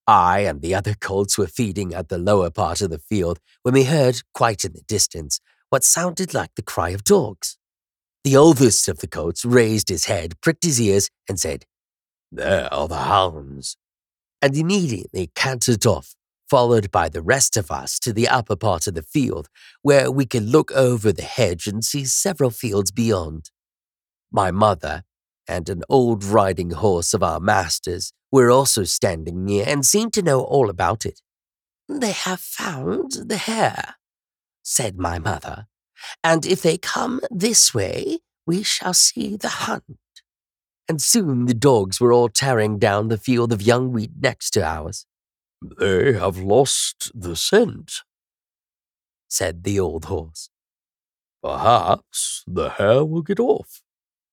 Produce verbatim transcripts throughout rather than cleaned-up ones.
I and the other colts were feeding at the lower part of the field when we heard, quite in the distance, what sounded like the cry of dogs. The oldest of the colts raised his head, pricked his ears, and said, "There are the hounds," and immediately cantered off, followed by the rest of us to the upper part of the field, where we could look over the hedge and see several fields beyond. My mother and an old riding horse of our master's were also standing near and seemed to know all about it. "They have found the hare," said my mother, "and if they come this way, we shall see the hunt." And soon the dogs were all tearing down the field of young wheat next to ours. "They have lost the scent," said the old horse. "Perhaps the hare will get off."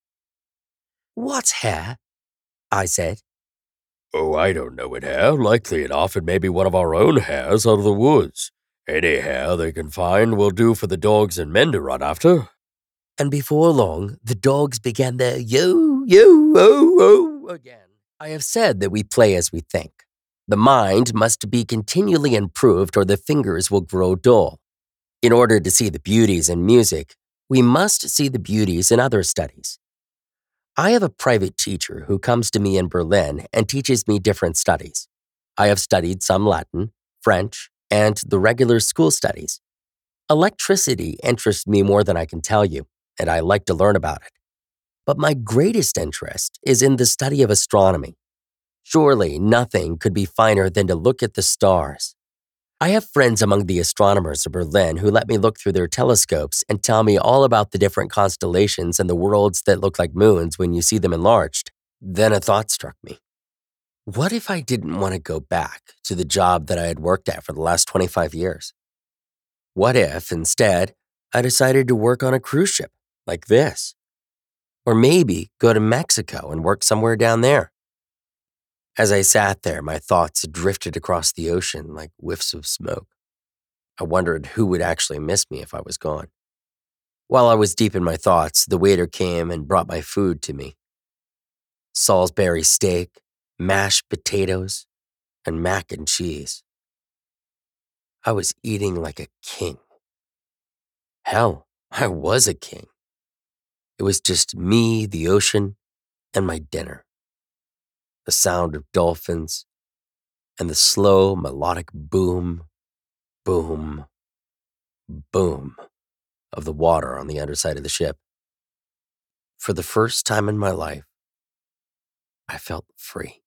"What hare?" I said. "Oh, I don't know it, hare. Likely enough, it may be one of our own hares out of the woods. Any hare they can find will do for the dogs and men to run after." And before long, the dogs began their yo, yo, oh, oh again. I have said that we play as we think. The mind must be continually improved or the fingers will grow dull. In order to see the beauties in music, we must see the beauties in other studies. I have a private teacher who comes to me in Berlin and teaches me different studies. I have studied some Latin, French, and the regular school studies. Electricity interests me more than I can tell you, and I like to learn about it. But my greatest interest is in the study of astronomy. Surely nothing could be finer than to look at the stars. I have friends among the astronomers of Berlin who let me look through their telescopes and tell me all about the different constellations and the worlds that look like moons when you see them enlarged. Then a thought struck me. What if I didn't want to go back to the job that I had worked at for the last twenty-five years? What if, instead, I decided to work on a cruise ship like this? Or maybe go to Mexico and work somewhere down there? As I sat there, my thoughts drifted across the ocean like whiffs of smoke. I wondered who would actually miss me if I was gone. While I was deep in my thoughts, the waiter came and brought my food to me. Salisbury steak, mashed potatoes, and mac and cheese. I was eating like a king. Hell, I was a king. It was just me, the ocean, and my dinner. The sound of dolphins, and the slow, melodic boom, boom, boom of the water on the underside of the ship. For the first time in my life, I felt free.